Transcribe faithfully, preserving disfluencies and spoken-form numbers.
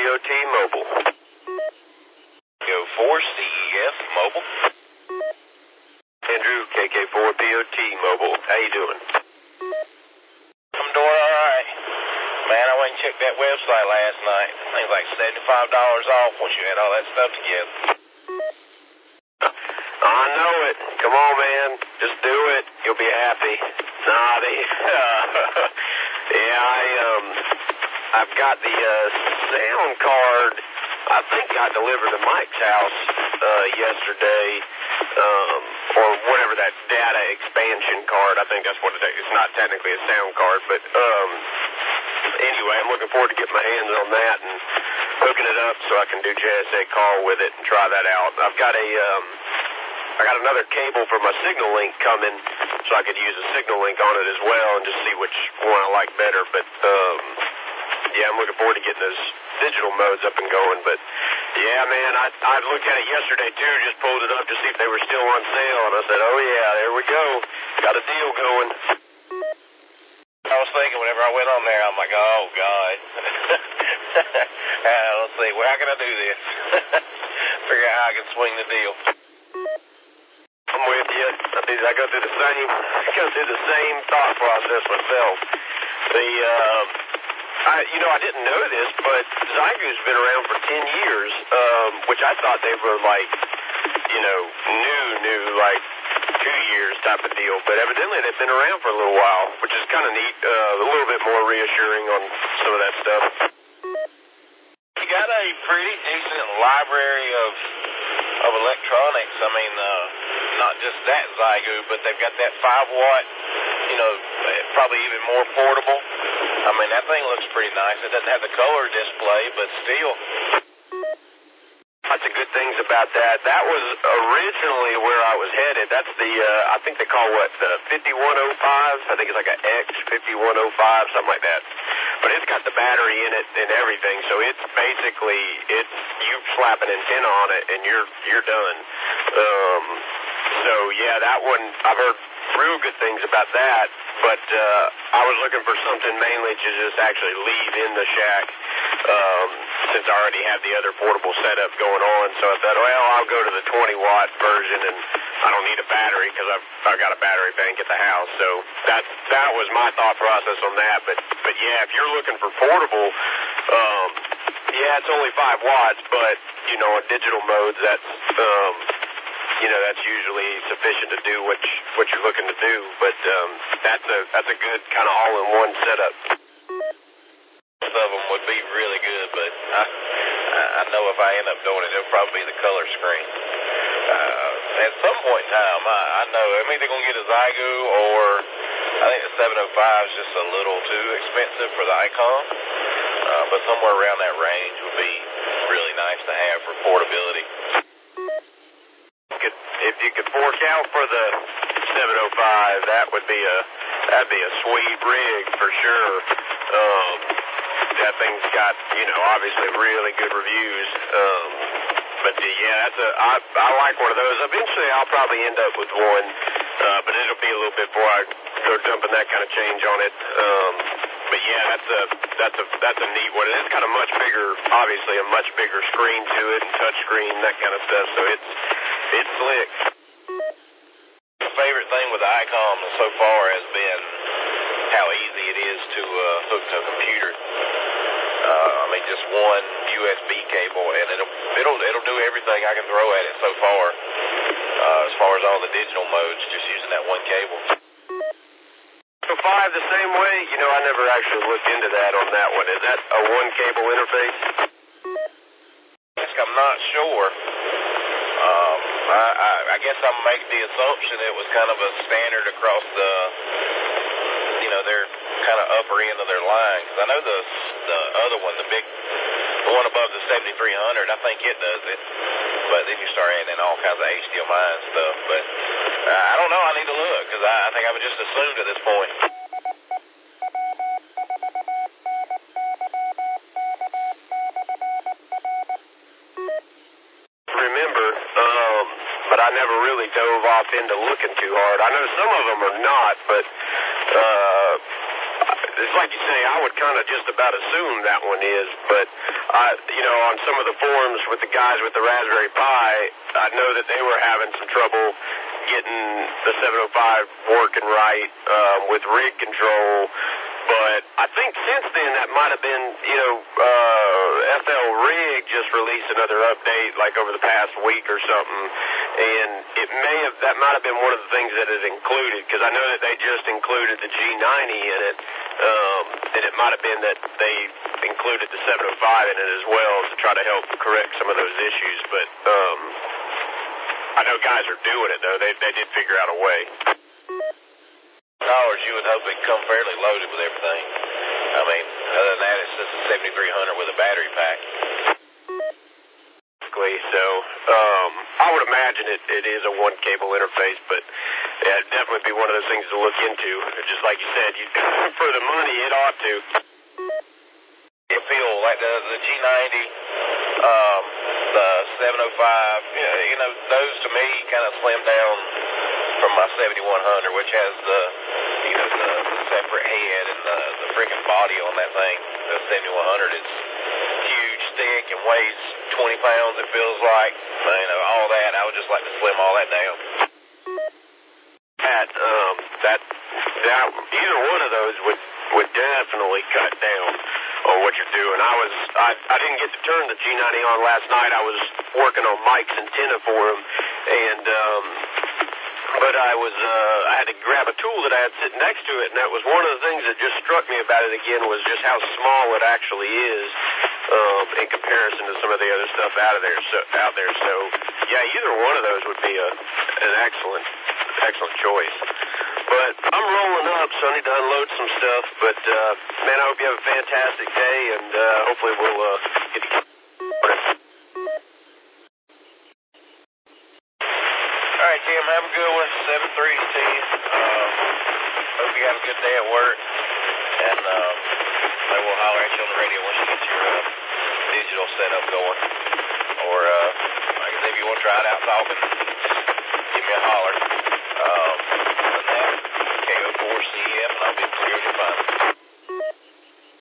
O T Mobile. Go four C E F Mobile. Andrew, K K four P O T Mobile. How you doing? I'm doing all right. Man, I went and checked that website last night. I think it was like seventy-five dollars off once you had all that stuff together. I know it. Come on, man. Just do it. You'll be happy. Nah, they, uh, yeah, I, um, I've got the, uh, sound card, I think got delivered to Mike's house, uh, yesterday, um, or whatever that data expansion card, I think that's what it is. It's not technically a sound card, but, um, anyway, I'm looking forward to getting my hands on that and hooking it up so I can do J S A call with it and try that out. I've got a, um, I got another cable for my Signal Link coming, so I could use a Signal Link on it as well and just see which one I like better. But, um, yeah, I'm looking forward to getting those digital modes up and going. But, yeah, man, I, I looked at it yesterday, too, just pulled it up to see if they were still on sale. And I said, oh, yeah, there we go. Got a deal going. I was thinking whenever I went on there, I'm like, oh, God. uh, let's see, well, how can I do this? Figure out how I can swing the deal. I'm with you. I, do, I go through the same, I go through the same thought process myself. The, uh, I, you know, I didn't know this, but Zygo's been around for ten years, um, which I thought they were like, you know, new, new, like two years type of deal. But evidently they've been around for a little while, which is kind of neat, uh, a little bit more reassuring on some of that stuff. You got a pretty decent library of of electronics. I mean, uh, not just that Zygo, but they've got that five watt, you know, probably even more portable. I mean, that thing looks pretty nice. It doesn't have the color display, but still. Lots of good things about that. That was originally where I was headed. That's the, uh, I think they call what, the fifty-one oh five? I think it's like an X fifty-one oh five, something like that. But it's got the battery in it and everything, so it's basically, it's, you slap an antenna on it and you're, you're done. Um, so yeah, that one, I've heard real good things about that, but, uh, I was looking for something mainly to just actually leave in the shack, um, since I already have the other portable setup going on, so I thought, well, I'll go to the twenty watt version, and I don't need a battery because I've, I've got a battery bank at the house, so that, that was my thought process on that, but, but yeah, if you're looking for portable, um, yeah, it's only five watts, but, you know, in digital modes, that's, um, you know, that's usually sufficient to do what, you, what you're looking to do, but, um, that's a, that's a good kind of all-in-one setup. Both of them would be really good, but I, I know if I end up doing it, it'll probably be the color screen. Uh, at some point in time, I, I know I'm either going to get a Zygo or I think the seven oh five is just a little too expensive for the Icon, uh, but somewhere around that range would be really nice to have for portability. Could, if you could fork out for the seven oh five, that would be a, that'd be a sweet rig for sure. Um, That thing's got, you know, obviously really good reviews. Um, but the, yeah, that's a, I, I like one of those. Eventually I'll probably end up with one, uh, but it'll be a little bit before I go dumping that kind of change on it. Um, but yeah, that's a, that's a, that's a neat one. And it's got a much bigger, obviously a much bigger screen to it and touch screen, that kind of stuff. So it's, it's slick. My favorite thing with the Icon so far has been how easy it is to uh, hook to a computer. Uh, I mean, just one U S B cable, and it'll it'll it'll do everything I can throw at it so far. Uh, as far as all the digital modes, just using that one cable. So five the same way? You know, I never actually looked into that on that one. Is that a one cable interface? I'm not sure. Um, I, I, I guess I'm making the assumption it was kind of a standard across the, you know, their kind of upper end of their line. Because I know the the other one, the big, the one above the seventy-three hundred, I think it does it. But then you start adding in all kinds of H D M I and stuff. But uh, I don't know. I need to look because I, I think I would just assumed at this point. Remember, um, but I never really dove off into looking too hard. I know some of them are not, but uh, it's like you say, I would kind of just about assume that one is, but, uh, you know, on some of the forums with the guys with the Raspberry Pi, I know that they were having some trouble getting the seven oh five working right um, with rig control. But I think since then that might have been, you know, uh, F L Rig just released another update like over the past week or something, and it may have, that might have been one of the things that it included, because I know that they just included the G ninety in it, um, and it might have been that they included the seven oh five in it as well to try to help correct some of those issues. But um, I know guys are doing it though. They they did figure out a way. Dollars, you would hope it'd come fairly loaded with everything. I mean, other than that, it's just a seventy-three hundred with a battery pack. So, um, I would imagine it, it is a one cable interface, but yeah, it'd definitely be one of those things to look into. Just like you said, you for the money, it ought to. It feel like the the G ninety, um, the seven oh five, you know, you know, those to me kind of slim down from my seventy-one hundred, which has the, you know, the, the separate head and the, the freaking body on that thing. The seventy-one hundred is huge, thick, and weighs twenty pounds, it feels like. You know, all that, I would just like to slim all that down. That, um, that, that, either one of those would, would definitely cut down on what you're doing. I was, I, I didn't get to turn the G ninety on last night. I was working on Mike's antenna for him, and, um, but I was, uh, I had to grab a tool that I had sitting next to it, and that was one of the things that just struck me about it again was just how small it actually is, um, in comparison to some of the other stuff out of there, so, out there. So, yeah, either one of those would be a, an excellent, excellent choice. But I'm rolling up, so I need to unload some stuff, but, uh, man, I hope you have a fantastic day, and, uh, hopefully we'll, uh, get to All right, Tim, have a good one. seven three to you. Um, hope you have a good day at work. And um, maybe we'll holler at you on the radio once you get your uh, digital setup going. Or, uh, like I said, if you want to try it out talking, give me a holler. Um, other than that, K O four C F, and I'll be clear to find.